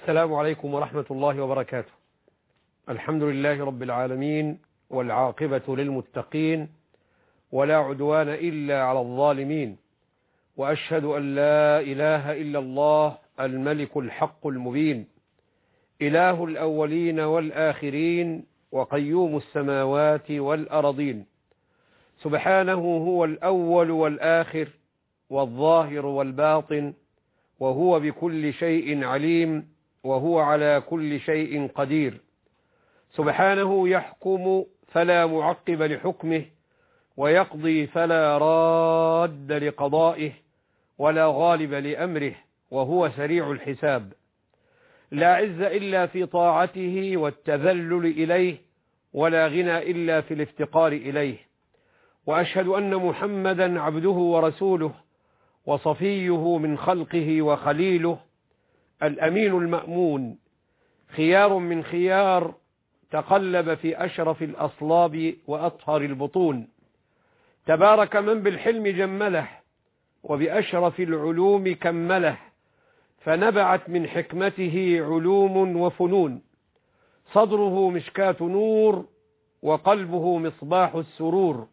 السلام عليكم ورحمة الله وبركاته. الحمد لله رب العالمين، والعاقبة للمتقين، ولا عدوان إلا على الظالمين، وأشهد أن لا إله إلا الله الملك الحق المبين، إله الأولين والآخرين، وقيوم السماوات والأرضين، سبحانه هو الأول والآخر والظاهر والباطن، وهو بكل شيء عليم، وهو على كل شيء قدير. سبحانه يحكم فلا معقب لحكمه، ويقضي فلا راد لقضائه، ولا غالب لأمره، وهو سريع الحساب. لا عز إلا في طاعته والتذلل إليه، ولا غنى إلا في الافتقار إليه. وأشهد أن محمدا عبده ورسوله، وصفيه من خلقه وخليله، الأمين المأمون، خيار من خيار، تقلب في أشرف الأصلاب وأطهر البطون. تبارك من بالحلم جمله، وبأشرف العلوم كمله، فنبعت من حكمته علوم وفنون. صدره مشكاة نور، وقلبه مصباح السرور.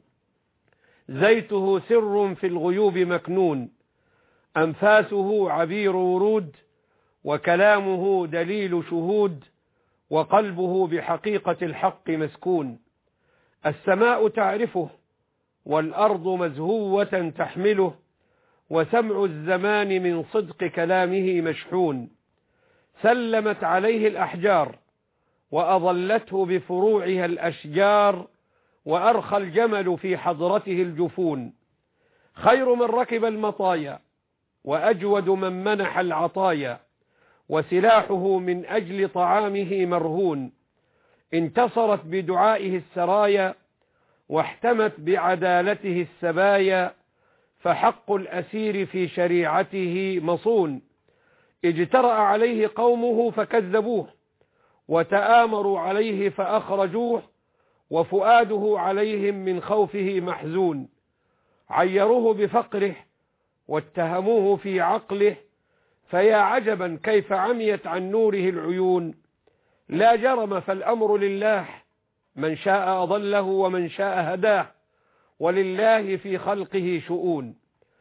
زيته سر في الغيوب مكنون، أنفاسه عبير ورود، وكلامه دليل شهود، وقلبه بحقيقة الحق مسكون. السماء تعرفه، والأرض مزهوة تحمله، وسمع الزمان من صدق كلامه مشحون. سلمت عليه الأحجار، وأظلته بفروعها الأشجار، وأرخى الجمل في حضرته الجفون. خير من ركب المطايا، وأجود من منح العطايا، وسلاحه من أجل طعامه مرهون. انتصرت بدعائه السرايا، واحتمت بعدالته السبايا، فحق الأسير في شريعته مصون. اجترأ عليه قومه فكذبوه، وتآمروا عليه فأخرجوه، وفؤاده عليهم من خوفه محزون. عيروه بفقره، واتهموه في عقله، فيا عجبا كيف عميت عن نوره العيون. لا جرم فالأمر لله، من شاء أضله ومن شاء هداه، ولله في خلقه شؤون.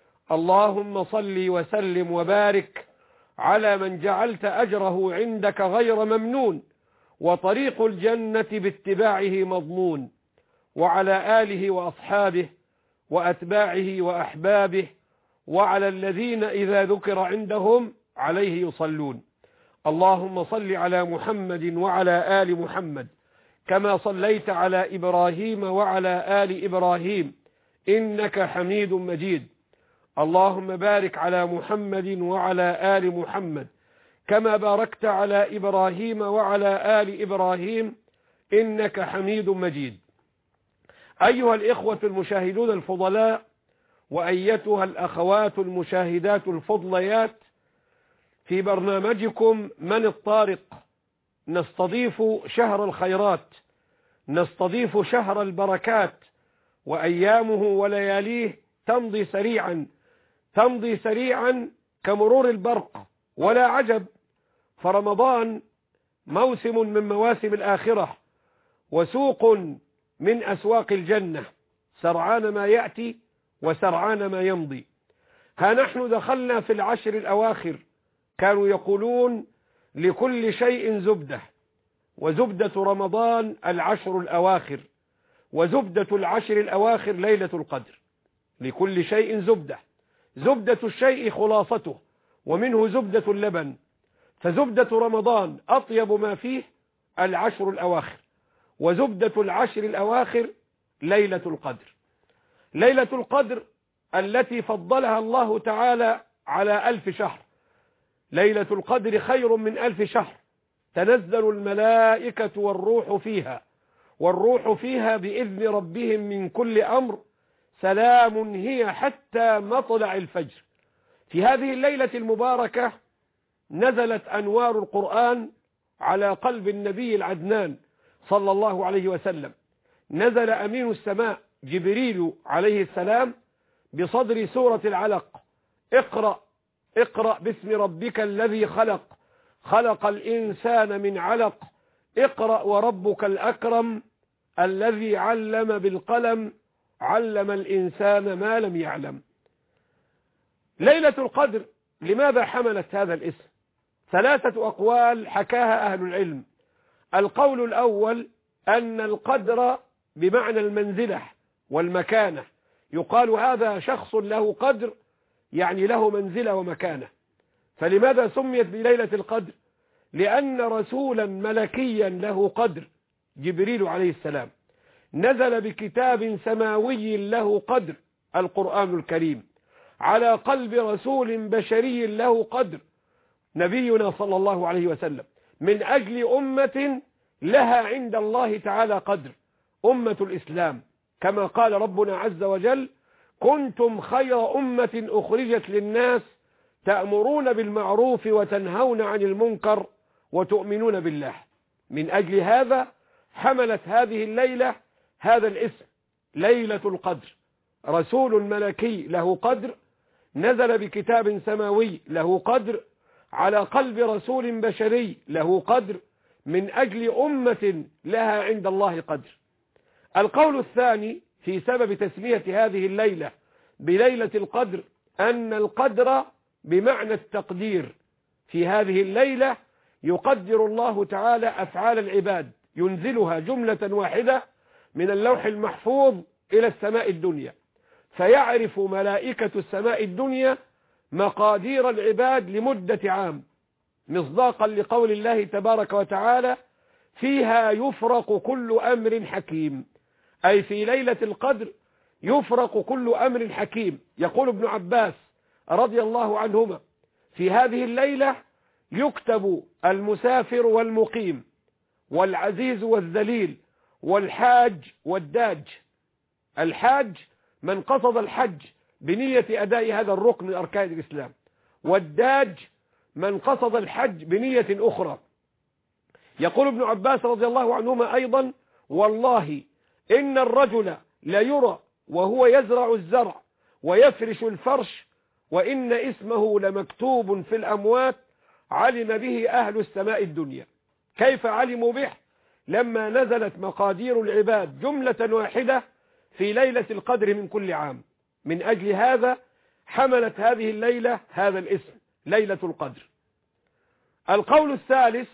اللهم صل وسلم وبارك على من جعلت أجره عندك غير ممنون، وطريق الجنة باتباعه مضمون، وعلى آله وأصحابه وأتباعه وأحبابه، وعلى الذين إذا ذكر عندهم عليه يصلون. اللهم صل على محمد وعلى آل محمد، كما صليت على إبراهيم وعلى آل إبراهيم إنك حميد مجيد. اللهم بارك على محمد وعلى آل محمد، كما باركت على إبراهيم وعلى آل إبراهيم إنك حميد مجيد. أيها الإخوة المشاهدون الفضلاء، وأيتها الأخوات المشاهدات الفضليات، في برنامجكم من الطارق نستضيف شهر الخيرات، نستضيف شهر البركات، وأيامه ولياليه تمضي سريعا كمرور البرق. ولا عجب، فرمضان موسم من مواسم الآخرة، وسوق من أسواق الجنة، سرعان ما يأتي وسرعان ما يمضي. ها نحن دخلنا في العشر الأواخر. كانوا يقولون لكل شيء زبدة، وزبدة رمضان العشر الأواخر، وزبدة العشر الأواخر ليلة القدر. لكل شيء زبدة، زبدة الشيء خلاصته، ومنه زبدة اللبن. فزبدة رمضان أطيب ما فيه العشر الأواخر، وزبدة العشر الأواخر ليلة القدر. ليلة القدر التي فضلها الله تعالى على 1000 شهر. ليلة القدر خير من 1000 شهر. تنزل الملائكة والروح فيها بإذن ربهم من كل أمر، سلام هي حتى مطلع الفجر. في هذه الليلة المباركة نزلت أنوار القرآن على قلب النبي العدنان صلى الله عليه وسلم. نزل أمين السماء جبريل عليه السلام بصدر سورة العلق: اقرأ باسم ربك الذي خلق، خلق الإنسان من علق اقرأ وربك الأكرم الذي علم بالقلم علم الإنسان ما لم يعلم. ليلة القدر لماذا حملت هذا الاسم؟ 3 أقوال حكاها أهل العلم. القول الأول أن القدر بمعنى المنزلة والمكانة، يقال هذا شخص له قدر، يعني له منزلة ومكانة. فلماذا سميت بليلة القدر؟ لأن رسولا ملكيا له قدر، جبريل عليه السلام، نزل بكتاب سماوي له قدر، القرآن الكريم، على قلب رسول بشري له قدر، نبينا صلى الله عليه وسلم، من أجل أمة لها عند الله تعالى قدر، أمة الإسلام، كما قال ربنا عز وجل: كنتم خير أمة أخرجت للناس تأمرون بالمعروف وتنهون عن المنكر وتؤمنون بالله. من أجل هذا حملت هذه الليلة هذا الاسم، ليلة القدر. رسول ملكي له قدر، نزل بكتاب سماوي له قدر، على قلب رسول بشري له قدر، من أجل أمة لها عند الله قدر. القول الثاني في سبب تسمية هذه الليلة بليلة القدر أن القدر بمعنى التقدير. في هذه الليلة يقدر الله تعالى أفعال العباد، ينزلها جملة واحدة من اللوح المحفوظ إلى السماء الدنيا، فيعرف ملائكة السماء الدنيا مقادير العباد لمدة عام، مصداقا لقول الله تبارك وتعالى: فيها يفرق كل أمر حكيم، أي في ليلة القدر يفرق كل أمر حكيم. يقول ابن عباس رضي الله عنهما: في هذه الليلة يكتب المسافر والمقيم والعزيز والذليل والحاج والداج. الحاج من قصد الحج بنية أداء هذا الركن من أركان الإسلام، والداج من قصد الحج بنية أخرى. يقول ابن عباس رضي الله عنهما أيضا: والله إن الرجل لا يرى وهو يزرع الزرع ويفرش الفرش، وإن اسمه لمكتوب في الأموات علم به أهل السماء الدنيا. كيف علموا به؟ لما نزلت مقادير العباد جملة واحدة في ليلة القدر من كل عام. من أجل هذا حملت هذه الليلة هذا الاسم، ليلة القدر. القول الثالث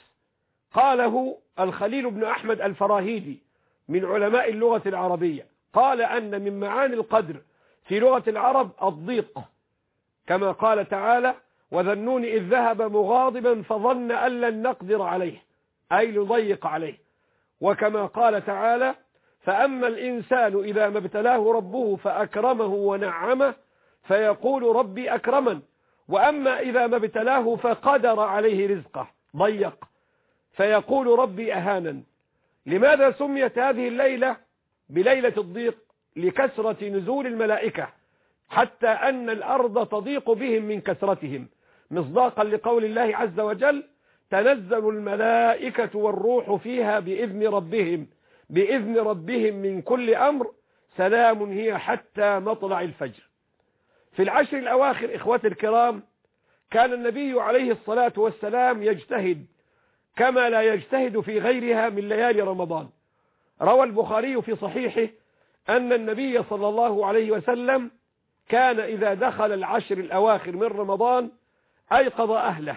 قاله الخليل بن أحمد الفراهيدي من علماء اللغة العربية، قال أن من معاني القدر في لغة العرب الضيق، كما قال تعالى: وذا النون إذ ذهب مغاضبا فظن أن لن نقدر عليه، أي نضيق عليه. وكما قال تعالى: فأما الإنسان إذا ما ابتلاه ربه فأكرمه ونعمه فيقول ربي أكرمن، وأما إذا ما ابتلاه فقدر عليه رزقه ضيق فيقول ربي أهانن. لماذا سميت هذه الليلة بليلة الضيق؟ لكثرة نزول الملائكة، حتى أن الأرض تضيق بهم من كثرتهم، مصداقا لقول الله عز وجل: تنزل الملائكة والروح فيها بإذن ربهم من كل أمر سلام هي حتى مطلع الفجر. في العشر الأواخر إخوتي الكرام كان النبي عليه الصلاة والسلام يجتهد كما لا يجتهد في غيرها من ليالي رمضان. روى البخاري في صحيحه أن النبي صلى الله عليه وسلم كان إذا دخل العشر الأواخر من رمضان أيقظ أهله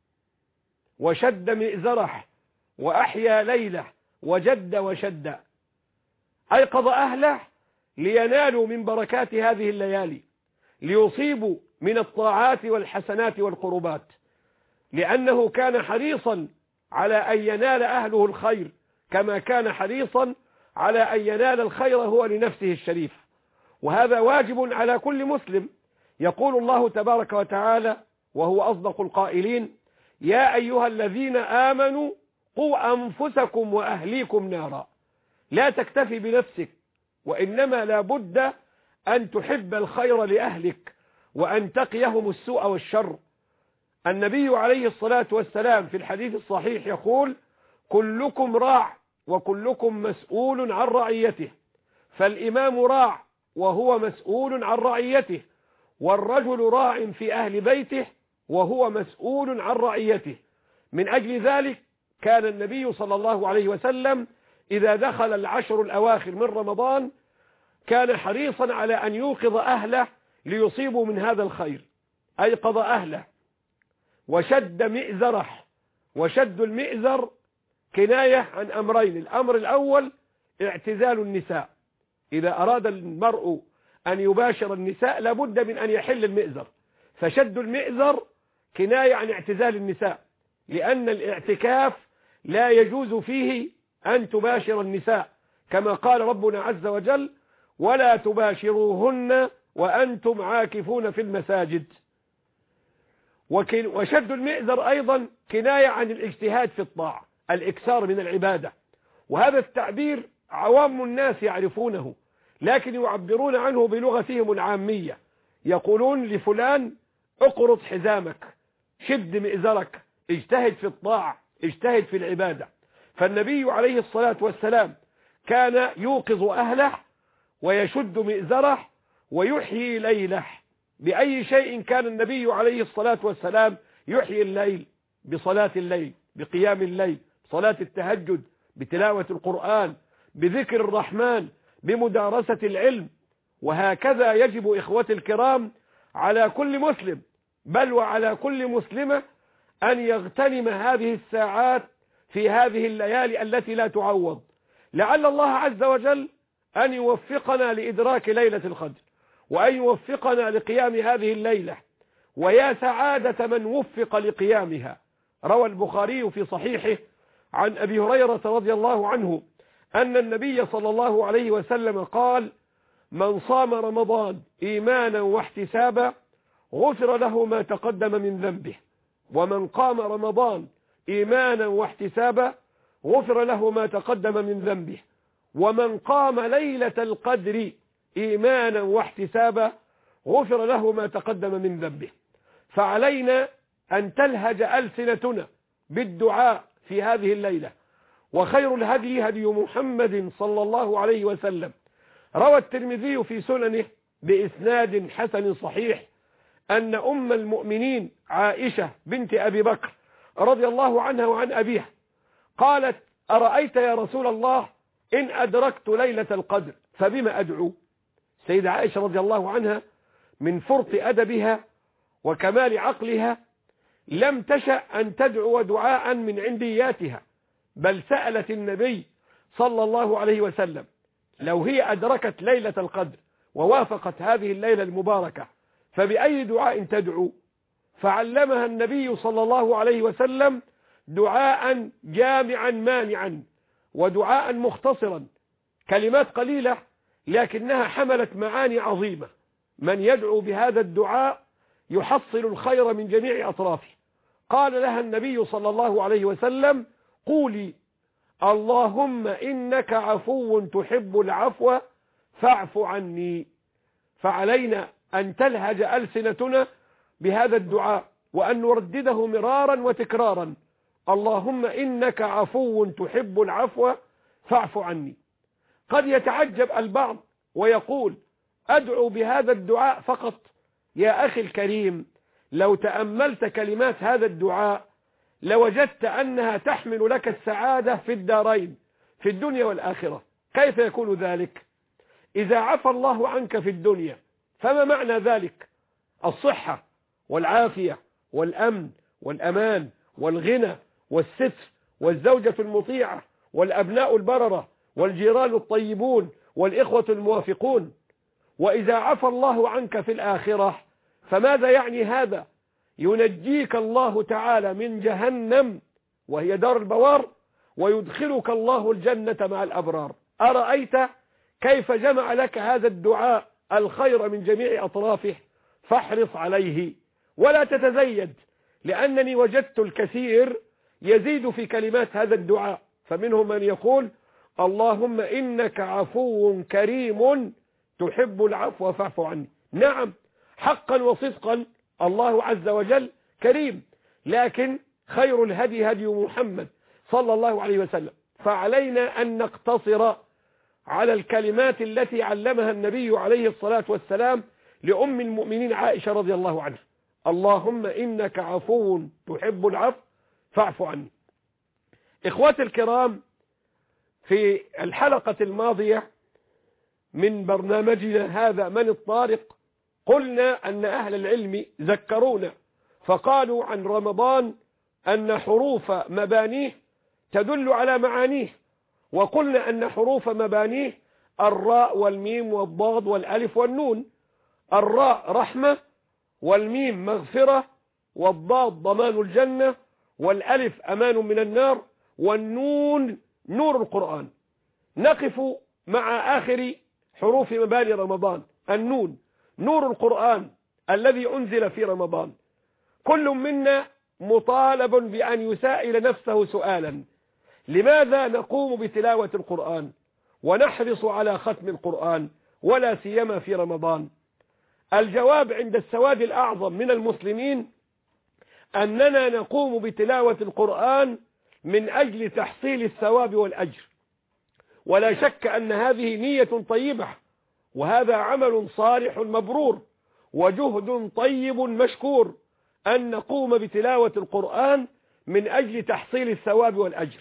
وشد مئزره وأحيا ليله وجد وشد. أيقظ أهله لينالوا من بركات هذه الليالي، ليصيبوا من الطاعات والحسنات والقربات، لأنه كان حريصا على أن ينال أهله الخير، كما كان حريصا على أن ينال الخير هو لنفسه الشريف. وهذا واجب على كل مسلم. يقول الله تبارك وتعالى وهو أصدق القائلين: يا أيها الذين آمنوا قوا أنفسكم وأهليكم نارا. لا تكتفي بنفسك، وإنما لا بد أن تحب الخير لأهلك وأن تقيهم السوء والشر. النبي عليه الصلاة والسلام في الحديث الصحيح يقول: كلكم راع وكلكم مسؤول عن رعيته، فالإمام راع وهو مسؤول عن رعيته، والرجل راع في أهل بيته وهو مسؤول عن رعيته. من أجل ذلك كان النبي صلى الله عليه وسلم إذا دخل العشر الأواخر من رمضان كان حريصا على أن يوقظ أهله ليصيبوا من هذا الخير، أيقظ أهله وشد مئزره. وشد المئزر كناية عن أمرين: الأمر الأول اعتزال النساء، إذا أراد المرء أن يباشر النساء لابد من أن يحل المئزر، فشد المئزر كناية عن اعتزال النساء، لأن الاعتكاف لا يجوز فيه أن تباشر النساء، كما قال ربنا عز وجل: ولا تباشروهن وأنتم عاكفون في المساجد. وشد المئزر أيضا كناية عن الاجتهاد في الطاعة، الإكثار من العبادة، وهذا التعبير عوام الناس يعرفونه، لكن يعبرون عنه بلغتهم العامية، يقولون لفلان اقرض حزامك، شد مئزرك، اجتهد في الطاعة، اجتهد في العبادة. فالنبي عليه الصلاة والسلام كان يوقظ أهله ويشد مئزره ويحيي ليله. بأي شيء كان النبي عليه الصلاة والسلام يحيي الليل؟ بصلاة الليل، بقيام الليل، صلاة التهجد، بتلاوة القرآن، بذكر الرحمن، بمدارسة العلم. وهكذا يجب إخوتي الكرام على كل مسلم بل وعلى كل مسلمة أن يغتنم هذه الساعات في هذه الليالي التي لا تعوض، لعل الله عز وجل أن يوفقنا لإدراك ليلة القدر، وأن يوفقنا لقيام هذه الليلة، ويا سعادة من وفق لقيامها. روى البخاري في صحيحه عن أبي هريرة رضي الله عنه أن النبي صلى الله عليه وسلم قال: من صام رمضان إيمانا واحتسابا غفر له ما تقدم من ذنبه، ومن قام رمضان إيمانا واحتسابا غفر له ما تقدم من ذنبه، ومن قام ليلة القدر إيمانا واحتسابا غفر له ما تقدم من ذنبه. فعلينا أن تلهج ألسنتنا بالدعاء في هذه الليلة. وخير الهدي هدي محمد صلى الله عليه وسلم. روى الترمذي في سننه بإسناد حسن صحيح أن أم المؤمنين عائشة بنت أبي بكر رضي الله عنها وعن أبيها قالت: أرأيت يا رسول الله إن أدركت ليلة القدر فبما أدعو؟ سيدة عائشة رضي الله عنها من فرط أدبها وكمال عقلها لم تشأ أن تدعو دعاء من عندياتها، بل سألت النبي صلى الله عليه وسلم لو هي أدركت ليلة القدر ووافقت هذه الليلة المباركة فبأي دعاء تدعو؟ فعلمها النبي صلى الله عليه وسلم دعاء جامعا مانعا، ودعاء مختصرا، كلمات قليلة لكنها حملت معاني عظيمة. من يدعو بهذا الدعاء يحصل الخير من جميع أطرافه. قال لها النبي صلى الله عليه وسلم: قولي اللهم إنك عفو تحب العفو فاعف عني. فعلينا أن تلهج ألسنتنا بهذا الدعاء وأن نردده مرارا وتكرارا: اللهم إنك عفو تحب العفو فاعف عني. قد يتعجب البعض ويقول: أدعو بهذا الدعاء فقط؟ يا أخي الكريم، لو تأملت كلمات هذا الدعاء لوجدت أنها تحمل لك السعادة في الدارين، في الدنيا والآخرة. كيف يكون ذلك؟ إذا عفى الله عنك في الدنيا فما معنى ذلك؟ الصحة والعافية والأمن والأمان والغنى والستر والزوجة المطيعة والأبناء البررة والجيران الطيبون والإخوة الموافقون. وإذا عفى الله عنك في الآخرة فماذا يعني هذا؟ ينجيك الله تعالى من جهنم وهي دار البوار، ويدخلك الله الجنة مع الأبرار. أرأيت كيف جمع لك هذا الدعاء الخير من جميع أطرافه؟ فاحرص عليه ولا تتزيد، لأنني وجدت الكثير يزيد في كلمات هذا الدعاء، فمنهم من يقول: اللهم إنك عفو كريم تحب العفو فاعف عني. نعم، حقا وصدقا الله عز وجل كريم، لكن خير الهدي هدي محمد صلى الله عليه وسلم. فعلينا أن نقتصر على الكلمات التي علمها النبي عليه الصلاة والسلام لأم المؤمنين عائشة رضي الله عنها: اللهم إنك عفو تحب العفو فاعف عني. إخواتي الكرام، في الحلقة الماضية من برنامجنا هذا من الطارق قلنا أن أهل العلم ذكرونا فقالوا عن رمضان أن حروف مبانيه تدل على معانيه، وقلنا أن حروف مبانيه الراء والميم والضاد والألف والنون. الراء رحمة، والميم مغفرة، والضاد ضمان الجنة، والألف أمان من النار، والنون نور القرآن. نقف مع آخر حروف مباني رمضان. النون نور القرآن الذي أنزل في رمضان. كل منا مطالب بأن يسائل نفسه سؤالا: لماذا نقوم بتلاوة القرآن ونحرص على ختم القرآن ولا سيما في رمضان؟ الجواب عند السواد الأعظم من المسلمين أننا نقوم بتلاوة القرآن من أجل تحصيل الثواب والأجر، ولا شك أن هذه نية طيبة، وهذا عمل صالح مبرور وجهد طيب مشكور أن نقوم بتلاوة القرآن من أجل تحصيل الثواب والأجر.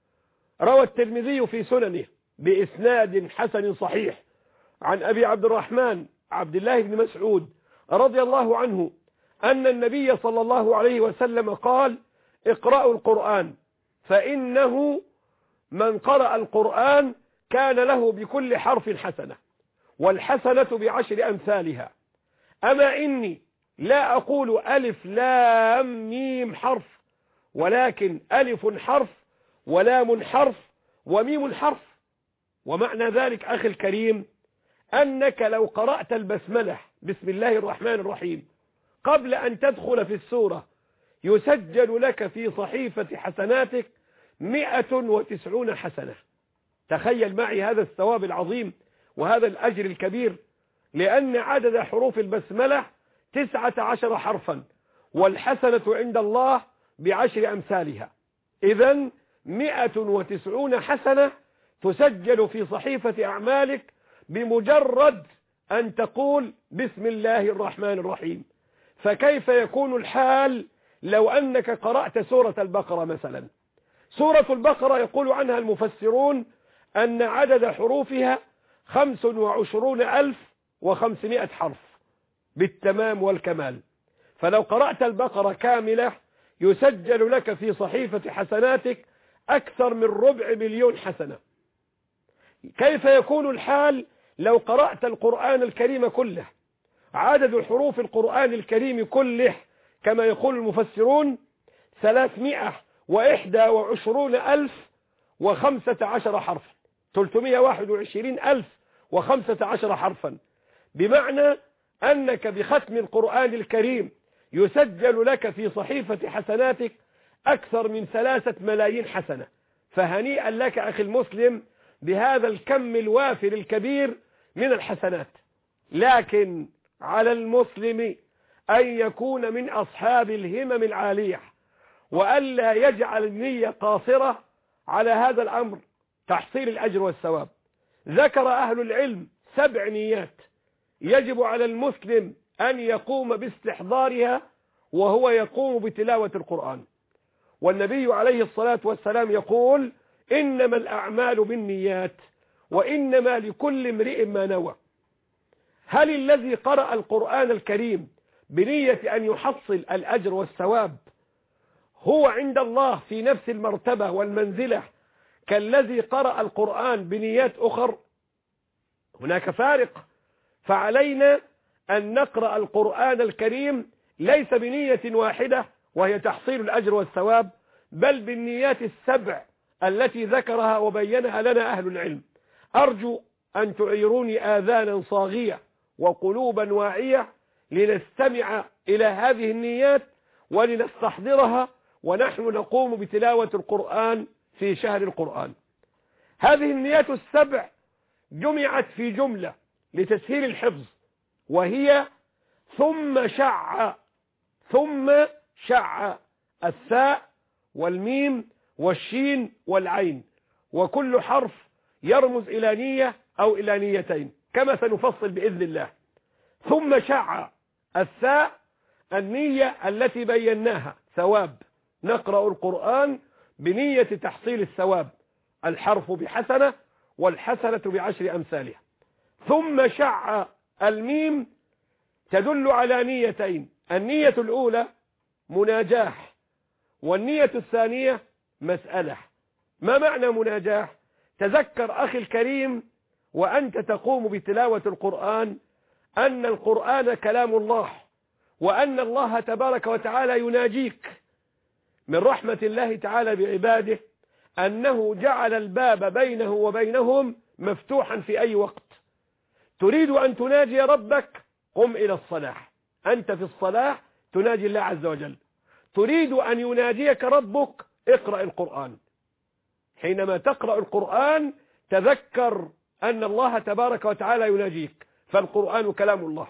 روى الترمذي في سننه بإسناد حسن صحيح عن أبي عبد الرحمن عبد الله بن مسعود رضي الله عنه أن النبي صلى الله عليه وسلم قال: اقرأوا القرآن فإنه من قرأ القرآن كان له بكل حرف حسنة، والحسنة بعشر أمثالها. أما إني لا أقول ألف لام ميم حرف، ولكن ألف حرف ولام حرف وميم حرف. ومعنى ذلك أخي الكريم أنك لو قرأت البسملة بسم الله الرحمن الرحيم قبل أن تدخل في السورة يسجل لك في صحيفة حسناتك 190 حسنة. تخيل معي هذا الثواب العظيم وهذا الأجر الكبير، لأن عدد حروف البسملة 19 حرفا، والحسنة عند الله بعشر أمثالها. إذن 190 حسنة تسجل في صحيفة أعمالك بمجرد أن تقول بسم الله الرحمن الرحيم. فكيف يكون الحال لو أنك قرأت سورة البقرة مثلا؟ سورة البقرة يقول عنها المفسرون أن عدد حروفها 25,500 حرف بالتمام والكمال. فلو قرأت البقرة كاملة يسجل لك في صحيفة حسناتك أكثر من 250,000 حسنة. كيف يكون الحال لو قرأت القرآن الكريم كله؟ عدد حروف القرآن الكريم كله كما يقول المفسرون 321,015 حرفا، 321,015 حرفا. بمعنى أنك بختم القرآن الكريم يسجل لك في صحيفة حسناتك أكثر من 3 ملايين حسنة. فهنيئا لك أخي المسلم بهذا الكم الوافر الكبير من الحسنات. لكن على المسلم أن يكون من أصحاب الهمم العالية، وألا يجعل النية قاصرة على هذا الأمر تحصيل الأجر والثواب. ذكر أهل العلم 7 نيات يجب على المسلم أن يقوم باستحضارها وهو يقوم بتلاوة القرآن. والنبي عليه الصلاة والسلام يقول: إنما الأعمال بالنيات وإنما لكل امرئ ما نوى. هل الذي قرأ القرآن الكريم بنية أن يحصل الأجر والثواب هو عند الله في نفس المرتبة والمنزلة كالذي قرأ القرآن بنيات أخر؟ هناك فارق. فعلينا أن نقرأ القرآن الكريم ليس بنية واحدة وهي تحصيل الأجر والثواب، بل بالنيات 7 التي ذكرها وبينها لنا أهل العلم. أرجو أن تعيروني آذانا صاغية وقلوبا واعية لنستمع إلى هذه النيات ولنستحضرها ونحن نقوم بتلاوة القرآن في شهر القرآن. هذه النيات 7 جمعت في جملة لتسهيل الحفظ، وهي ثم شع الثاء والميم والشين والعين، وكل حرف يرمز إلى نية أو إلى نيتين كما سنفصل بإذن الله. ثم شع الثاء النية التي بيناها ثواب نقرأ القرآن بنية تحصيل الثواب، الحرف بحسنة والحسنة بعشر أمثالها. ثم شع الميم تدل على نيتين، النية الأولى مناجاح، والنية الثانية مسألة. ما معنى مناجاح؟ تذكر أخي الكريم وأنت تقوم بتلاوة القرآن أن القرآن كلام الله، وأن الله تبارك وتعالى يناجيك. من رحمة الله تعالى بعباده أنه جعل الباب بينه وبينهم مفتوحا في أي وقت. تريد أن تناجي ربك، قم إلى الصلاة، أنت في الصلاة تناجي الله عز وجل. تريد أن يناجيك ربك، اقرأ القرآن. حينما تقرأ القرآن تذكر أن الله تبارك وتعالى يناجيك، فالقرآن كلام الله.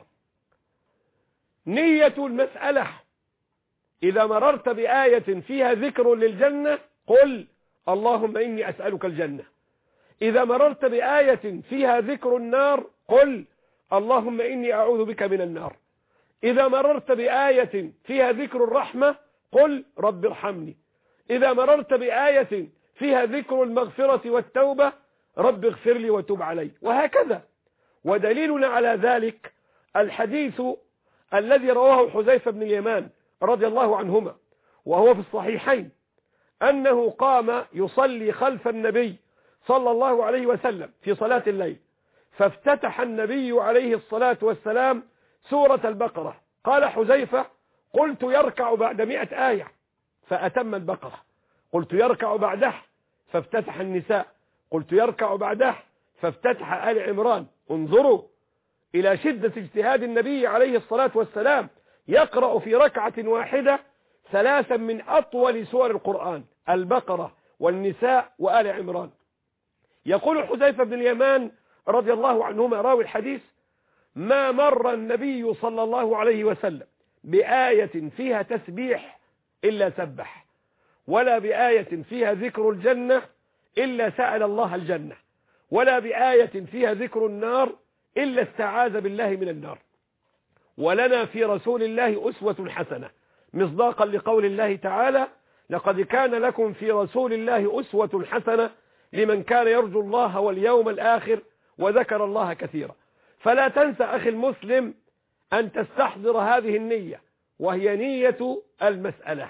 نية المسألة، إذا مررت بآية فيها ذكر للجنة قل اللهم إني أسألك الجنة. إذا مررت بآية فيها ذكر النار قل اللهم إني أعوذ بك من النار. إذا مررت بآية فيها ذكر الرحمة قل رب ارحمني. إذا مررت بآية فيها ذكر المغفرة والتوبة رب اغفر لي وتب علي، وهكذا. ودليلنا على ذلك الحديث الذي رواه حذيفة بن اليمان رضي الله عنهما وهو في الصحيحين، أنه قام يصلي خلف النبي صلى الله عليه وسلم في صلاة الليل، فافتتح النبي عليه الصلاة والسلام سورة البقرة. قال حذيفة قلت يركع بعد 100 آية فأتم البقرة. قلت يركع بعده فافتتح النساء. قلت يركع بعده فافتتح آل عمران. انظروا إلى شدة اجتهاد النبي عليه الصلاة والسلام، يقرأ في ركعة واحدة 3 من أطول سور القرآن، البقرة والنساء وآل عمران. يقول حذيفة بن اليمان رضي الله عنهما راوي الحديث: ما مر النبي صلى الله عليه وسلم بآية فيها تسبيح إلا سبح، ولا بآية فيها ذكر الجنة إلا سأل الله الجنة، ولا بآية فيها ذكر النار إلا استعاذ بالله من النار. ولنا في رسول الله أسوة حسنة، مصداقا لقول الله تعالى: لقد كان لكم في رسول الله أسوة حسنة لمن كان يرجو الله واليوم الآخر وذكر الله كثيرا. فلا تنسى أخي المسلم أن تستحضر هذه النية، وهي نية المسألة.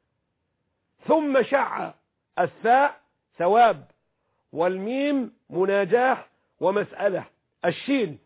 ثم شع الثاء ثواب، والميم مناجاة ومسألة، الشين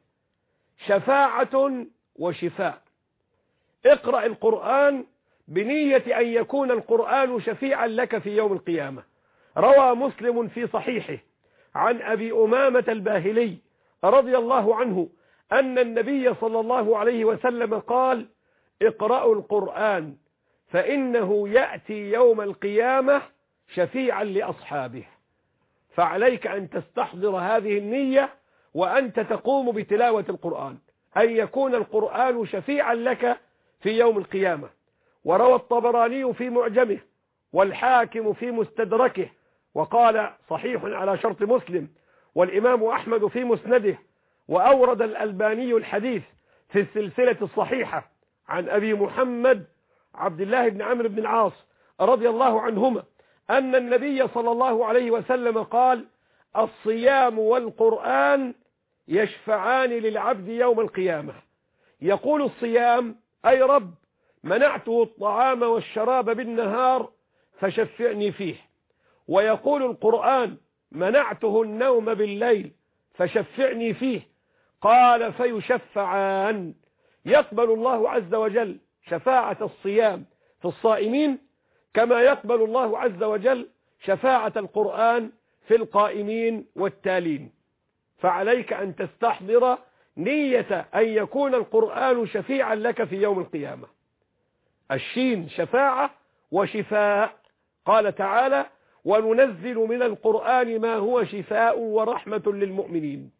شفاعة وشفاء. اقرأ القرآن بنية أن يكون القرآن شفيعا لك في يوم القيامة. روى مسلم في صحيحه عن أبي أمامة الباهلي رضي الله عنه أن النبي صلى الله عليه وسلم قال: اقرأوا القرآن فإنه يأتي يوم القيامة شفيعا لأصحابه. فعليك أن تستحضر هذه النية وأنت تقوم بتلاوة القرآن، أن يكون القرآن شفيعا لك في يوم القيامة. وروى الطبراني في معجمه والحاكم في مستدركه وقال صحيح على شرط مسلم، والإمام أحمد في مسنده، وأورد الألباني الحديث في السلسلة الصحيحة عن أبي محمد عبد الله بن عمرو بن العاص رضي الله عنهما أن النبي صلى الله عليه وسلم قال: الصيام والقرآن يشفعان للعبد يوم القيامة. يقول الصيام: أي رب منعته الطعام والشراب بالنهار فشفعني فيه. ويقول القرآن: منعته النوم بالليل فشفعني فيه. قال: فيشفعان. يقبل الله عز وجل شفاعة الصيام في الصائمين كما يقبل الله عز وجل شفاعة القرآن في القائمين والتالين. فعليك أن تستحضر نية أن يكون القرآن شفيعا لك في يوم القيامة. الشين شفاعة وشفاء. قال تعالى: وننزل من القرآن ما هو شفاء ورحمة للمؤمنين.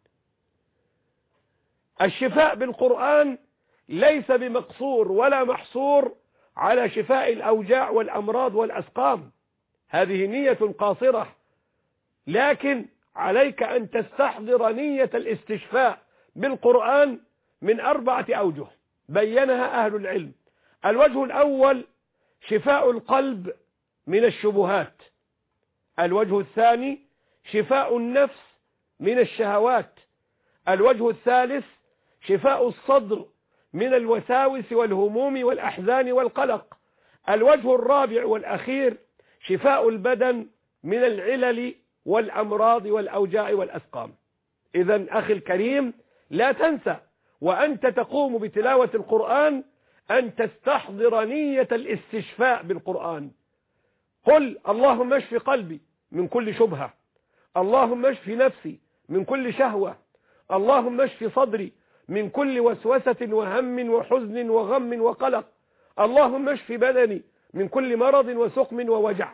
الشفاء بالقرآن ليس بمقصور ولا محصور على شفاء الأوجاع والأمراض والأسقام، هذه نية قاصرة، لكن عليك أن تستحضر نية الاستشفاء بالقرآن من 4 أوجه بينها أهل العلم. الوجه الأول شفاء القلب من الشبهات. الوجه الثاني شفاء النفس من الشهوات. الوجه الثالث شفاء الصدر من الوساوس والهموم والأحزان والقلق. الوجه الرابع والأخير شفاء البدن من العلل والأمراض والأوجاع والأسقام. إذن أخي الكريم، لا تنسى وأنت تقوم بتلاوة القرآن أن تستحضر نية الاستشفاء بالقرآن. قل اللهم اشف قلبي من كل شبهة، اللهم اشف نفسي من كل شهوة، اللهم اشف صدري من كل وسوسة وهم وحزن وغم وقلق، اللهم اشف بدني من كل مرض وسقم ووجع.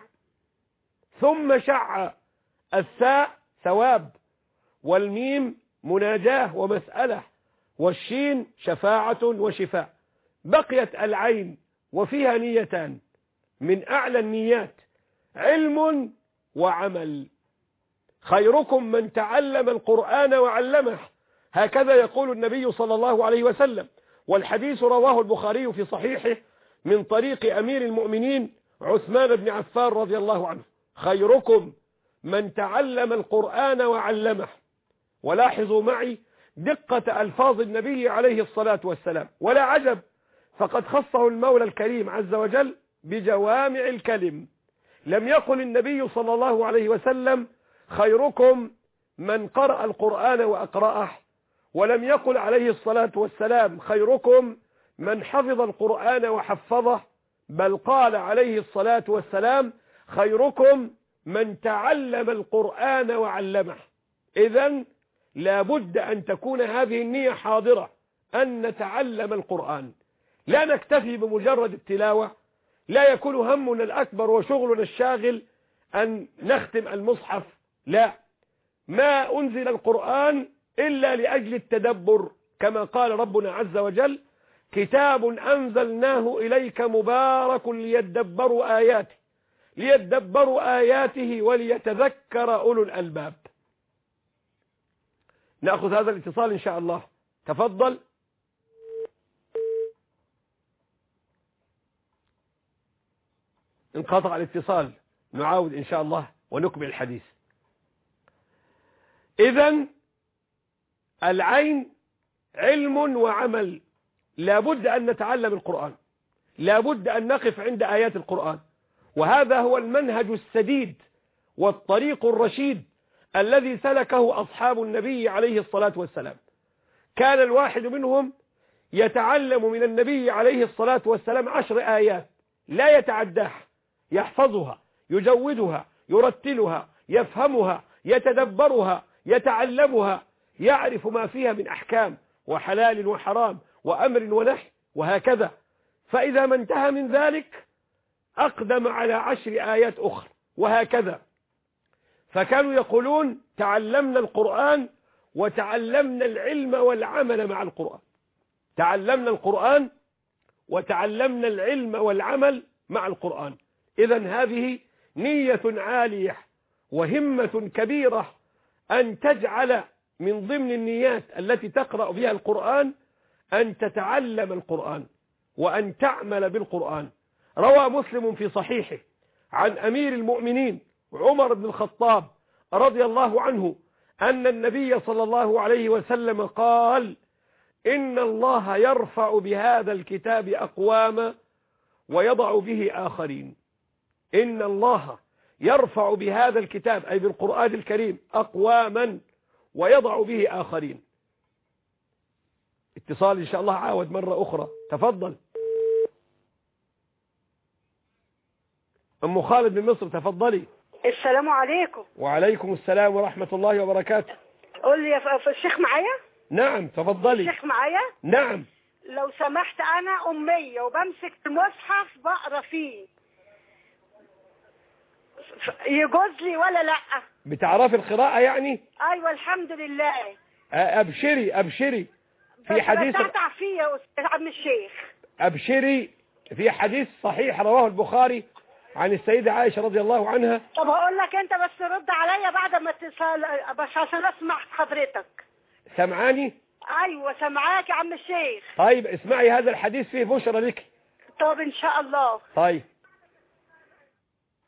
ثم شع الثاء ثواب، والميم مناجاة ومسألة، والشين شفاعة وشفاء. بقيت العين وفيها نيتان من أعلى النيات: علم وعمل. خيركم من تعلم القرآن وعلمه، هكذا يقول النبي صلى الله عليه وسلم، والحديث رواه البخاري في صحيحه من طريق أمير المؤمنين عثمان بن عفان رضي الله عنه: خيركم من تعلم القرآن وعلمه. ولاحظوا معي دقة ألفاظ النبي عليه الصلاة والسلام، ولا عجب، فقد خصه المولى الكريم عز وجل بجوامع الكلم. لم يقل النبي صلى الله عليه وسلم خيركم من قرأ القرآن وأقرأه، ولم يقل عليه الصلاة والسلام خيركم من حفظ القرآن وحفظه، بل قال عليه الصلاة والسلام خيركم من تعلم القرآن وعلمه. إذن لا بد أن تكون هذه النية حاضرة، أن نتعلم القرآن، لا نكتفي بمجرد التلاوة، لا يكون همنا الأكبر وشغلنا الشاغل أن نختم المصحف، لا، ما أنزل القرآن إلا لأجل التدبر، كما قال ربنا عز وجل: كتاب أنزلناه إليك مبارك ليدبروا آياته وليتذكر أولو الألباب. نأخذ هذا الاتصال إن شاء الله، تفضل. انقطع الاتصال، نعاود إن شاء الله ونكمل الحديث. إذن العين علم وعمل، لابد أن نتعلم القرآن، لابد أن نقف عند آيات القرآن، وهذا هو المنهج السديد والطريق الرشيد الذي سلكه أصحاب النبي عليه الصلاة والسلام. كان الواحد منهم يتعلم من النبي عليه الصلاة والسلام 10 آيات لا يتعداها، يحفظها، يجودها، يرتلها، يفهمها، يتدبرها، يتعلمها، يعرف ما فيها من أحكام وحلال وحرام وأمر ونهي وهكذا. فإذا ما انتهى من ذلك أقدم على 10 آيات أخرى وهكذا. فكانوا يقولون تعلمنا القرآن وتعلمنا العلم والعمل مع القرآن، تعلمنا القرآن وتعلمنا العلم والعمل مع القرآن. إذن هذه نية عالية وهمة كبيرة أن تجعل من ضمن النيات التي تقرأ بها القرآن أن تتعلم القرآن وأن تعمل بالقرآن. روى مسلم في صحيحه عن أمير المؤمنين عمر بن الخطاب رضي الله عنه أن النبي صلى الله عليه وسلم قال: إن الله يرفع بهذا الكتاب أقواما ويضع به آخرين. إن الله يرفع بهذا الكتاب أي بالقرآن الكريم أقواما ويضع به آخرين. اتصال إن شاء الله عاود مرة أخرى، تفضل. أم خالد من مصر، تفضلي. السلام عليكم. وعليكم السلام ورحمة الله وبركاته. قول لي يا الشيخ معايا؟ نعم تفضلي. الشيخ معايا؟ نعم. لو سمحت، أنا أمية وبمسك المصحف بقرا فيه، يجوز لي ولا لأ؟ بتعرفي القراءة يعني؟ أيوة الحمد لله. أبشري أبشري، في حديث بتعتع فيه يا أستاذ عم الشيخ. أبشري، في حديث صحيح رواه البخاري عن السيدة عائشة رضي الله عنها. طب هقول لك أنت بس رد عليا بعد ما اتصال، بس عشان أسمع حضرتك. سمعاني؟ أيوة سمعاك يا عم الشيخ. طيب اسمعي هذا الحديث فيه بشرى لك. طب إن شاء الله. طيب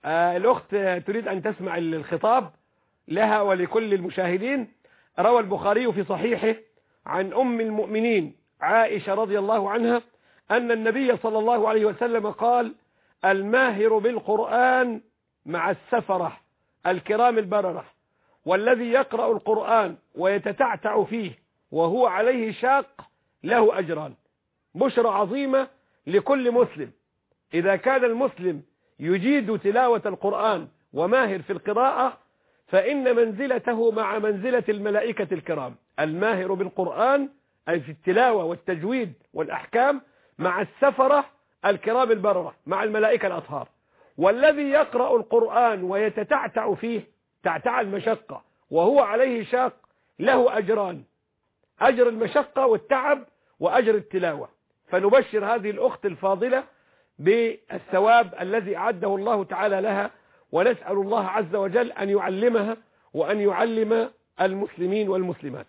الأخت تريد أن تسمع الخطاب لها ولكل المشاهدين. روى البخاري في صحيحه عن أم المؤمنين عائشة رضي الله عنها أن النبي صلى الله عليه وسلم قال: الماهر بالقرآن مع السفرة الكرام البررة، والذي يقرأ القرآن ويتتعتع فيه وهو عليه شاق له أجران. بشرى عظيمة لكل مسلم. إذا كان المسلم يجيد تلاوة القرآن وماهر في القراءة فإن منزلته مع منزلة الملائكة الكرام. الماهر بالقرآن أي في التلاوة والتجويد والأحكام مع السفرة الكرام البررة مع الملائكة الأطهار. والذي يقرأ القرآن ويتتعتع فيه تعتع المشقة وهو عليه شاق له أجران: أجر المشقة والتعب وأجر التلاوة. فنبشر هذه الأخت الفاضلة بالثواب الذي أعده الله تعالى لها، ونسأل الله عز وجل أن يعلمها وأن يعلم المسلمين والمسلمات.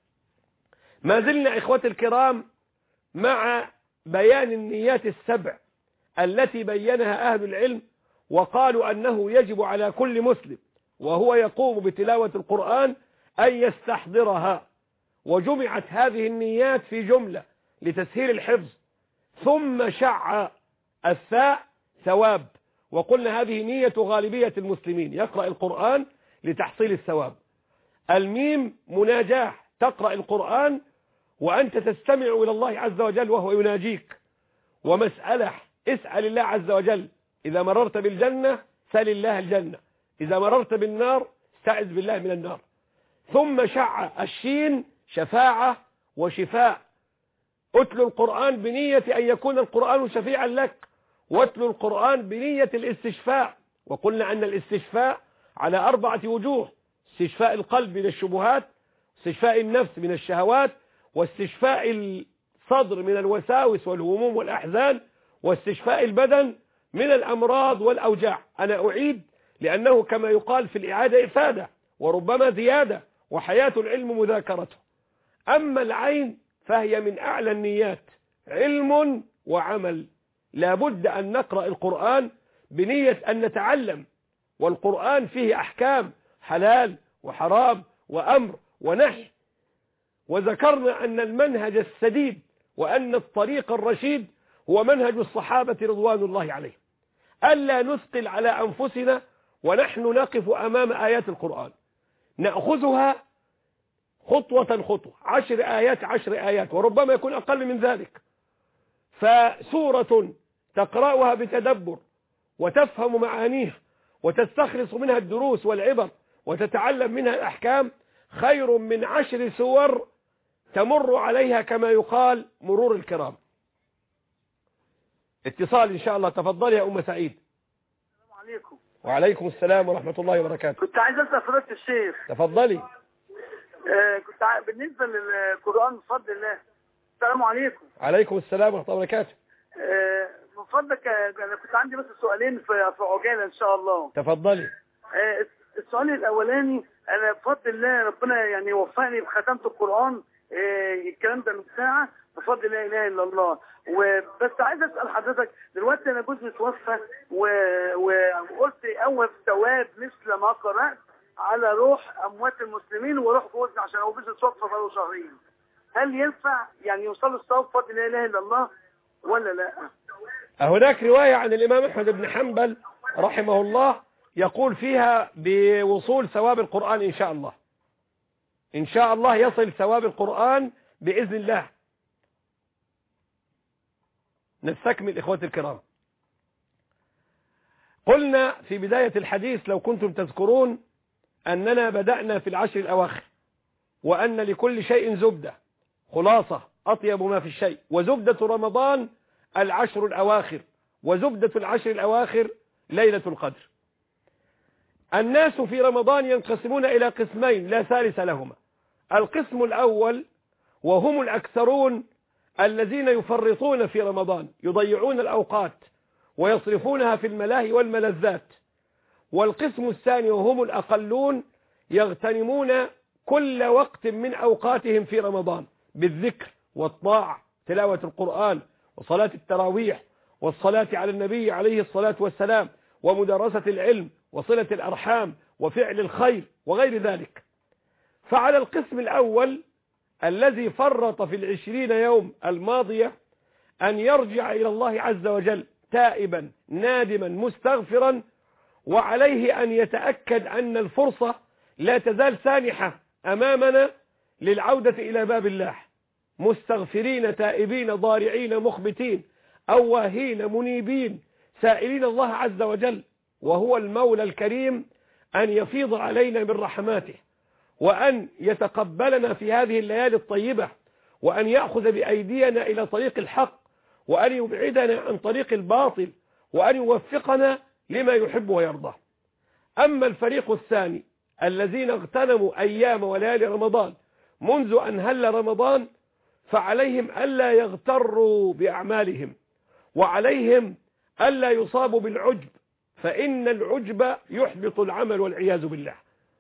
ما زلنا إخوتي الكرام مع بيان النيات السبع التي بينها أهل العلم، وقالوا أنه يجب على كل مسلم وهو يقوم بتلاوة القرآن أن يستحضرها. وجمعت هذه النيات في جملة لتسهيل الحفظ. ثم شع الثاء ثواب، وقلنا هذه نية غالبية المسلمين، يقرأ القرآن لتحصيل الثواب. الميم مناجاة، تقرأ القرآن وأنت تستمع إلى الله عز وجل وهو يناجيك. ومسألة، اسأل الله عز وجل. إذا مررت بالجنة سل الله الجنة، إذا مررت بالنار استعذ بالله من النار. ثم شع الشين شفاعة وشفاء. اتلو القرآن بنية أن يكون القرآن شفيعا لك، واتلو القرآن بنية الاستشفاء. وقلنا أن الاستشفاء على 4 وجوه: استشفاء القلب من الشبهات، استشفاء النفس من الشهوات، واستشفاء الصدر من الوساوس والهموم والأحزان، واستشفاء البدن من الأمراض والأوجاع. أنا أعيد لأنه كما يقال في الإعادة إفادة وربما زيادة، وحياة العلم مذاكرته. أما العين فهي من أعلى النيات، علم وعمل. لا بد أن نقرأ القرآن بنية أن نتعلم، والقرآن فيه أحكام حلال وحرام وأمر ونهي. وذكرنا أن المنهج السديد وأن الطريق الرشيد هو منهج الصحابة رضوان الله عليهم، ألا نثقل على أنفسنا ونحن نقف أمام آيات القرآن، نأخذها خطوة خطوة، 10 آيات 10 آيات، وربما يكون أقل من ذلك. فسورة تقرأها بتدبر وتفهم معانيها وتستخلص منها الدروس والعبر وتتعلم منها الأحكام خير من 10 سور تمر عليها كما يقال مرور الكرام. اتصال إن شاء الله. تفضلي يا أم سعيد. السلام عليكم. وعليكم السلام ورحمة الله وبركاته. كنت عايز أسأل فضيلة الشيخ. تفضلي. بالنسبة للقرآن بفضل الله. السلام عليكم. عليكم السلام ورحمة الله وبركاته. من فضلك أنا كنت عندي بس سؤالين في عجالة إن شاء الله. تفضلي. السؤال الأولاني، أنا بفضل الله ربنا يعني يوفقني بختمة القرآن الكلام ده من ساعة بفضل لا إله إلا الله. وبس عايز أسأل حضرتك دلوقتي، أنا جوزي توفى وقلت أول ثواب مثل ما قرأت على روح أموات المسلمين وروح جوزي عشان هو جوزي توفى بقاله شهرين. هل ينفع يعني يوصل الثواب بفضل لا إله إلا الله ولا لا؟ هناك رواية عن الإمام أحمد بن حنبل رحمه الله يقول فيها بوصول ثواب القرآن إن شاء الله. إن شاء الله يصل ثواب القرآن بإذن الله. نستكمل إخوتي الكرام. قلنا في بداية الحديث لو كنتم تذكرون أننا بدأنا في العشر الأواخر، وأن لكل شيء زبدة، خلاصة أطيب ما في الشيء، وزبدة رمضان العشر الأواخر، وزبدة العشر الأواخر ليلة القدر. الناس في رمضان ينقسمون إلى قسمين لا ثالث لهما. القسم الأول وهم الأكثرون الذين يفرطون في رمضان، يضيعون الأوقات ويصرفونها في الملاهي والملذات. والقسم الثاني وهم الأقلون يغتنمون كل وقت من أوقاتهم في رمضان بالذكر والطاعة، تلاوة القرآن وصلاة التراويح والصلاة على النبي عليه الصلاة والسلام ومدارسة العلم وصلة الأرحام وفعل الخير وغير ذلك. فعلى القسم الأول الذي فرط في 20 يوم الماضية أن يرجع إلى الله عز وجل تائبا نادما مستغفرا، وعليه أن يتأكد أن الفرصة لا تزال سانحة أمامنا للعودة إلى باب الله، مستغفرين تائبين ضارعين مخبتين أواهين منيبين سائلين الله عز وجل وهو المولى الكريم أن يفيض علينا من رحماته، وأن يتقبلنا في هذه الليالي الطيبة، وأن يأخذ بأيدينا إلى طريق الحق، وأن يبعدنا عن طريق الباطل، وأن يوفقنا لما يحب ويرضى. أما الفريق الثاني الذين اغتنموا أيام وليالي رمضان منذ أن هل رمضان، فعليهم ألا يغتروا بأعمالهم، وعليهم ألا يصابوا بالعجب، فإن العجب يحبط العمل والعياذ بالله.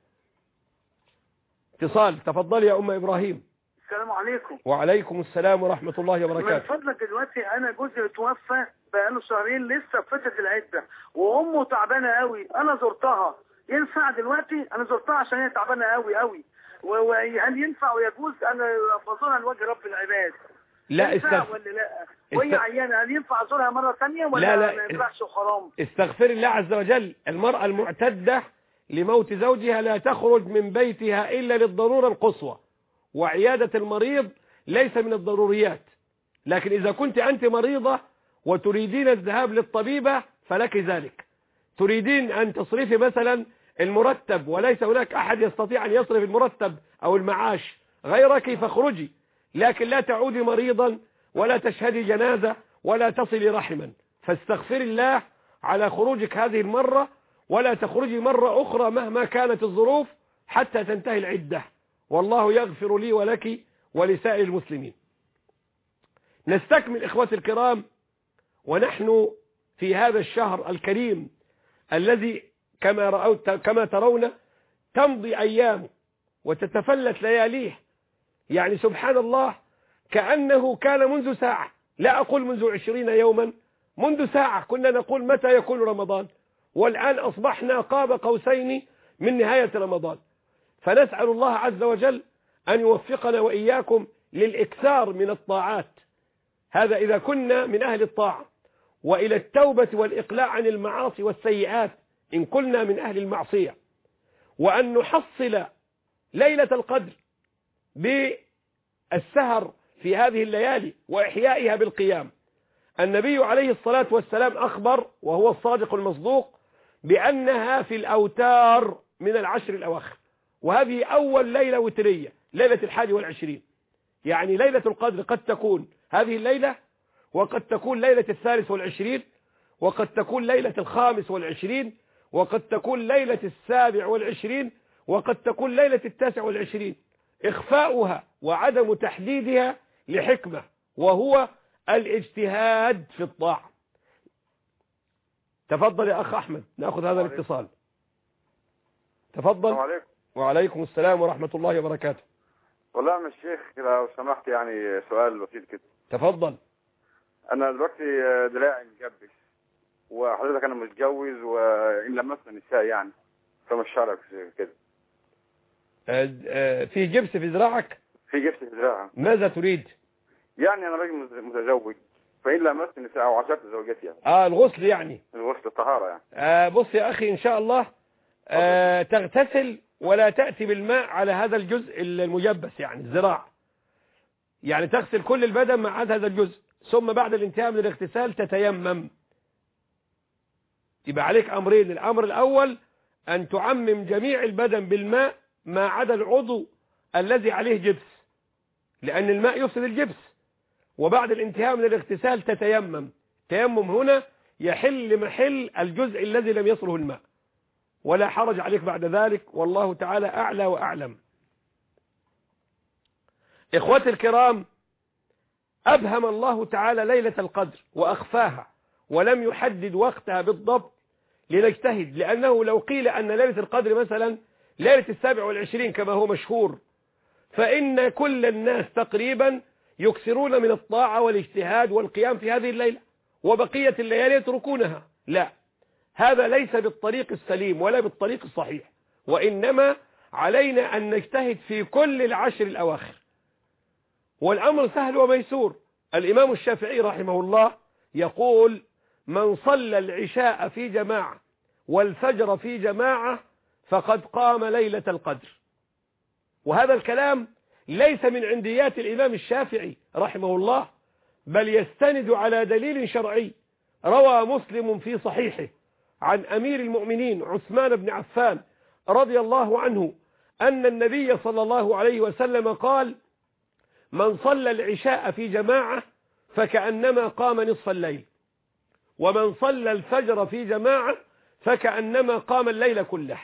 اتصال، تفضل يا أم إبراهيم. السلام عليكم. وعليكم السلام ورحمة الله وبركاته. من فضلك دلوقتي أنا جوزي اتوفى بقاله شهرين لسه في فترة العدة، وأمه تعبانة قوي. أنا زرتها، ينفع دلوقتي؟ أنا زرتها عشان هي تعبانة قوي قوي، وهل ينفع ويجوز أنا بزورها لوجه رب العباد؟ لا استغفر ولا لا؟ وهي عيانة، هل ينفع أزورها مرة ثانية ولا ما ينفعش وحرام؟ استغفر الله عز وجل. المرأة المعتدة لموت زوجها لا تخرج من بيتها إلا للضرورة القصوى، وعيادة المريض ليس من الضروريات. لكن إذا كنت أنت مريضة وتريدين الذهاب للطبيبة فلك ذلك، تريدين أن تصرفي مثلا المرتب وليس هناك أحد يستطيع أن يصرف المرتب أو المعاش غيرك فاخرجي، لكن لا تعودي مريضا ولا تشهدي جنازة ولا تصلي رحما. فاستغفر الله على خروجك هذه المرة، ولا تخرجي مرة أخرى مهما كانت الظروف حتى تنتهي العدة، والله يغفر لي ولك ولسائر المسلمين. نستكمل إخوتي الكرام، ونحن في هذا الشهر الكريم الذي كما ترون تمضي أيامه وتتفلت لياليه، يعني سبحان الله كأنه كان منذ ساعة، لا أقول منذ 20 يوما، منذ ساعة كنا نقول متى يكون رمضان، والآن أصبحنا قاب قوسين من نهاية رمضان. فنسأل الله عز وجل أن يوفقنا وإياكم للإكثار من الطاعات، هذا إذا كنا من أهل الطاعة، وإلى التوبة والإقلاع عن المعاصي والسيئات إن كنا من أهل المعصية، وأن نحصل ليلة القدر بالسهر في هذه الليالي وإحيائها بالقيام. النبي عليه الصلاة والسلام أخبر وهو الصادق المصدوق بأنها في الأوتار من العشر الأواخر، وهذه أول ليلة وترية، ليلة 21. يعني ليلة القدر قد تكون هذه الليلة، وقد تكون ليلة 23، وقد تكون ليلة 25، وقد تكون ليلة 27، وقد تكون ليلة 29. إخفاؤها وعدم تحديدها لحكمة، وهو الاجتهاد في الطاعة. تفضل يا أخ أحمد، نأخذ هذا الاتصال. تفضل. السلام عليكم. وعليكم السلام ورحمة الله وبركاته. والله يا الشيخ لو سمحت يعني سؤال بسيط كده. تفضل. أنا دلوقتي دراعي مجبس، وحضرتك أنا متجوز، وإن لمسنا نساء يعني فمش شرف كده. في جبس في ذراعك؟ في جبس في ذراعي. ماذا تريد؟ يعني أنا راجل متزوج، فإن لمست نساء أو عشرت زوجتي يعني. الغسل يعني؟ الغسل الطهارة يعني. بص يا أخي إن شاء الله تغتسل ولا تأتي بالماء على هذا الجزء المجبس يعني الذراع، يعني تغسل كل البدن ما عدا هذا الجزء، ثم بعد الانتهاء من الاغتسال تتيمم. يبقى عليك أمرين، الأمر الأول أن تعمم جميع البدن بالماء ما عدا العضو الذي عليه جبس، لأن الماء يفسد الجبس، وبعد الانتهاء من الاغتسال تتيمم. التيمم هنا يحل محل الجزء الذي لم يصله الماء، ولا حرج عليك بعد ذلك، والله تعالى أعلى وأعلم. إخوتي الكرام، أبهم الله تعالى ليلة القدر وأخفاها ولم يحدد وقتها بالضبط لنجتهد، لأنه لو قيل أن ليلة القدر مثلا ليلة 27 كما هو مشهور، فإن كل الناس تقريبا يكثرون من الطاعة والاجتهاد والقيام في هذه الليلة، وبقية الليالي يتركونها. لا، هذا ليس بالطريق السليم ولا بالطريق الصحيح، وإنما علينا أن نجتهد في كل العشر الأواخر، والأمر سهل وميسور. الإمام الشافعي رحمه الله يقول: من صلى العشاء في جماعة والفجر في جماعة فقد قام ليلة القدر. وهذا الكلام ليس من عنديات الإمام الشافعي رحمه الله، بل يستند على دليل شرعي. روى مسلم في صحيحه عن أمير المؤمنين عثمان بن عفان رضي الله عنه أن النبي صلى الله عليه وسلم قال: من صلى العشاء في جماعة فكأنما قام نصف الليل، ومن صلى الفجر في جماعة فكأنما قام الليل كله.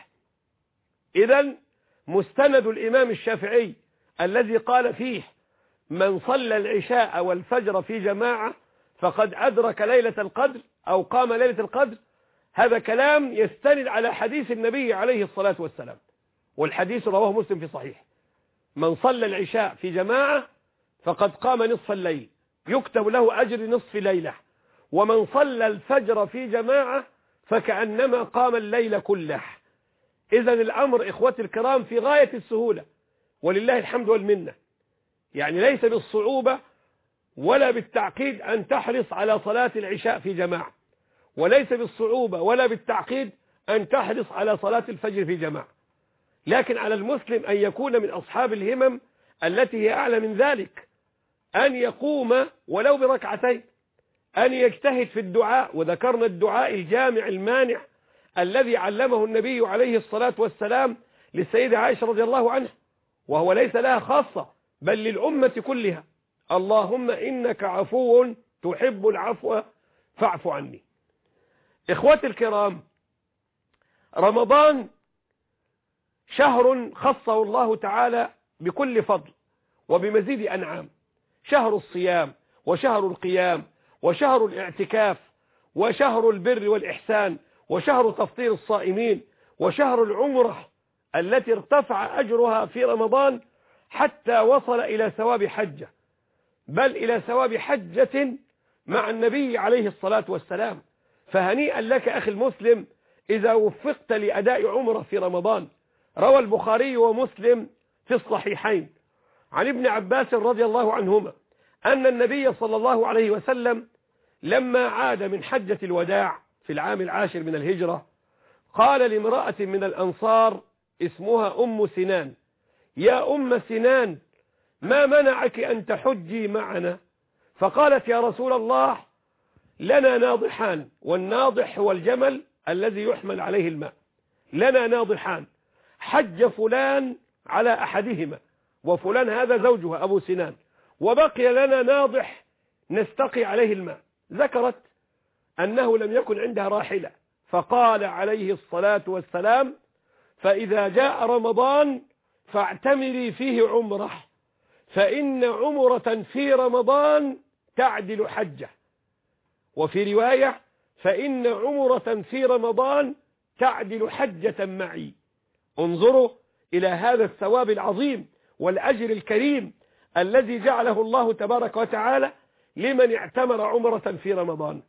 إذن مستند الإمام الشافعي الذي قال فيه: من صلى العشاء والفجر في جماعة فقد أدرك ليلة القدر أو قام ليلة القدر، هذا كلام يستند على حديث النبي عليه الصلاة والسلام، والحديث رواه مسلم في صحيح: من صلى العشاء في جماعة فقد قام نصف الليل يكتب له أجر نصف ليلة، ومن صلى الفجر في جماعة فكأنما قام الليل كله. إذن الأمر إخوتي الكرام في غاية السهولة، ولله الحمد والمنة. يعني ليس بالصعوبة ولا بالتعقيد أن تحرص على صلاة العشاء في جماعة، وليس بالصعوبة ولا بالتعقيد أن تحرص على صلاة الفجر في جماعة، لكن على المسلم أن يكون من أصحاب الهمم التي هي أعلى من ذلك، أن يقوم ولو بركعتين، أن يجتهد في الدعاء. وذكرنا الدعاء الجامع المانع الذي علمه النبي عليه الصلاة والسلام للسيدة عائشة رضي الله عنها، وهو ليس لها خاصة بل للأمة كلها: اللهم إنك عفو تحب العفو فاعف عني. إخوتي الكرام، رمضان شهر خصه الله تعالى بكل فضل وبمزيد أنعام، شهر الصيام وشهر القيام وشهر الاعتكاف وشهر البر والإحسان وشهر تفطير الصائمين وشهر العمرة التي ارتفع أجرها في رمضان حتى وصل إلى ثواب حجة، بل إلى ثواب حجة مع النبي عليه الصلاة والسلام. فهنيئا لك أخي المسلم إذا وفقت لأداء عمرة في رمضان. روى البخاري ومسلم في الصحيحين عن ابن عباس رضي الله عنهما أن النبي صلى الله عليه وسلم لما عاد من حجة الوداع في العام 10 من الهجرة قال لامرأة من الأنصار اسمها أم سنان: يا أم سنان، ما منعك أن تحجي معنا؟ فقالت: يا رسول الله، لنا ناضحان، والناضح هو الجمل الذي يحمل عليه الماء، لنا ناضحان، حج فلان على أحدهما، وفلان هذا زوجها أبو سنان، وبقي لنا ناضح نستقي عليه الماء. ذكرت أنه لم يكن عندها راحلة، فقال عليه الصلاة والسلام: فإذا جاء رمضان فاعتمري فيه عمره، فإن عمرة في رمضان تعدل حجة، وفي رواية: فإن عمرة في رمضان تعدل حجة معي. انظروا إلى هذا الثواب العظيم والأجر الكريم الذي جعله الله تبارك وتعالى لمن اعتمر عمرة في رمضان.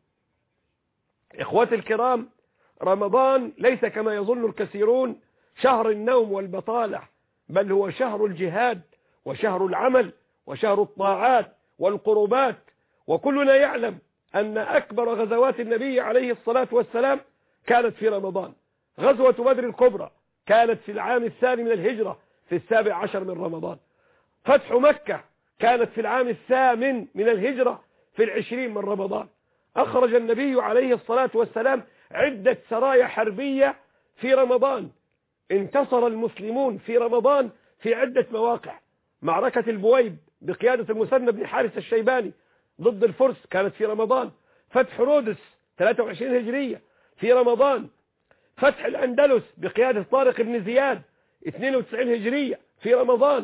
إخوتي الكرام، رمضان ليس كما يظن الكثيرون شهر النوم والبطالة، بل هو شهر الجهاد وشهر العمل وشهر الطاعات والقربات. وكلنا يعلم أن أكبر غزوات النبي عليه الصلاة والسلام كانت في رمضان. غزوة بدر الكبرى كانت في العام 2 من الهجرة في 17 من رمضان. فتح مكة كانت في العام 8 من الهجرة في 20 من رمضان. أخرج النبي عليه الصلاة والسلام عدة سرايا حربية في رمضان. انتصر المسلمون في رمضان في عدة مواقع. معركة البويب بقيادة المثنى بن حارث الشيباني ضد الفرس كانت في رمضان. فتح رودس 23 هجرية في رمضان. فتح الأندلس بقيادة طارق بن زياد 92 هجرية في رمضان.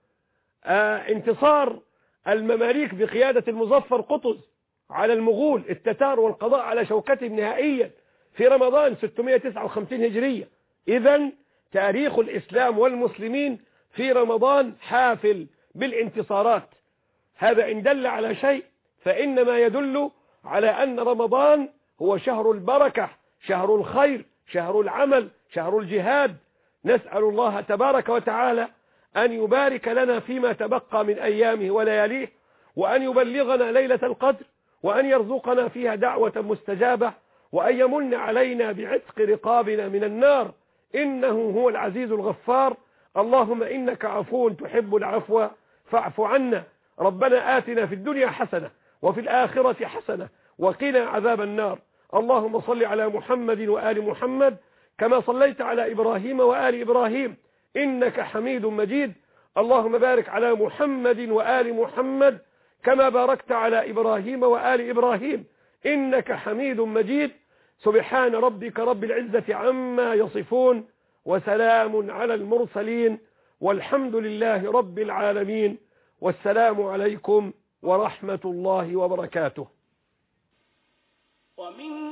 انتصار المماليك بقيادة المظفر قطز على المغول التتار والقضاء على شوكتهم نهائيا في رمضان 659 هجرية. إذن تاريخ الإسلام والمسلمين في رمضان حافل بالانتصارات. هذا إن دل على شيء فإنما يدل على أن رمضان هو شهر البركة شهر الخير، شهر العمل، شهر الجهاد. نسأل الله تبارك وتعالى أن يبارك لنا فيما تبقى من أيامه ولياليه، وأن يبلغنا ليلة القدر، وأن يرزقنا فيها دعوة مستجابة، وأن يمن علينا بعتق رقابنا من النار، إنه هو العزيز الغفار. اللهم إنك عفو تحب العفو فاعف عنا. ربنا آتنا في الدنيا حسنة وفي الآخرة حسنة وقنا عذاب النار. اللهم صل على محمد وآل محمد كما صليت على إبراهيم وآل إبراهيم إنك حميد مجيد. اللهم بارك على محمد وآل محمد كما باركت على إبراهيم وآل إبراهيم إنك حميد مجيد. سبحان ربك رب العزة عما يصفون، وسلام على المرسلين، والحمد لله رب العالمين، والسلام عليكم ورحمة الله وبركاته.